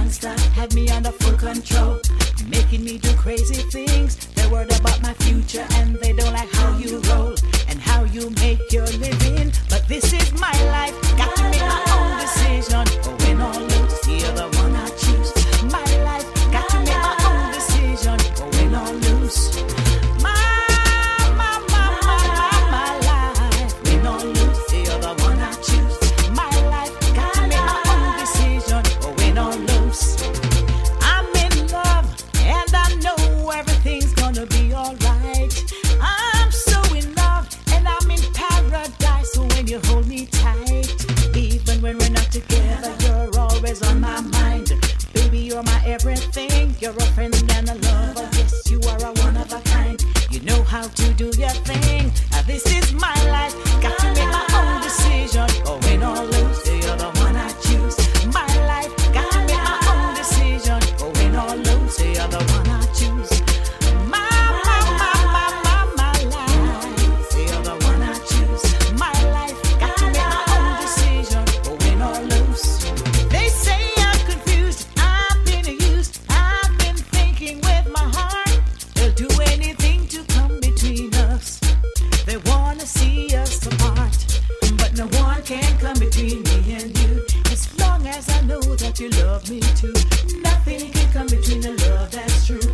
non-stop, have me under full control, making me do crazy things. They're worried about my future and they don't like how you roll and how you make your living. But this is my life, got to make my own decision. Oh, win or lose, you're the one I choose. My life, got to make my own decision. Oh, win or lose. My life, win or lose, you're the one I choose. My life, got to make my own decision. Oh, win or lose. I'm in love and I know everything's gonna be alright. I'm so in love and I'm in paradise. So when you hold me tight, even when we're not together, you're always on my mind. Baby, you're my everything. You're a friend and a lover. Yes, you are a one of a kind. You know how to do your thing. This is my life. Got to make my own decision. Oh, win or lose, you're the one I choose. My life. Got to make my own decision. Oh, win or lose, you're the one I choose. My life. You're the one I choose. My life. Got to make my own decision. Oh, win or lose. They say I'm confused. I've been used. I've been thinking with my heart. They'll do anything to come between us. They wanna see us apart, but no one can come between me and you. As long as I know that you love me too, nothing can come between the love that's true.